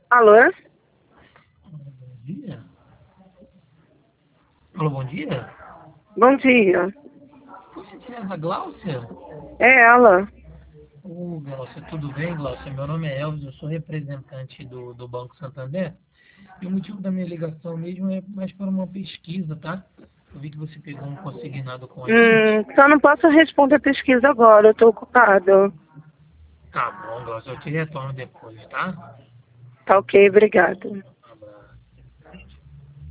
Alô? Bom dia. Alô, bom dia. Bom dia. Por gentileza, Gláucia? É ela. Ô, Gláucia, tudo bem, Gláucia? Meu nome é Elvis, eu sou representante do Banco Santander. E o motivo da minha ligação mesmo é mais para uma pesquisa, tá? Eu vi que você pegou um consignado com a gente. Só não posso responder a pesquisa agora, eu tô ocupada. Tá bom, Gláucia, eu te retorno depois, tá? Tá ok, obrigada.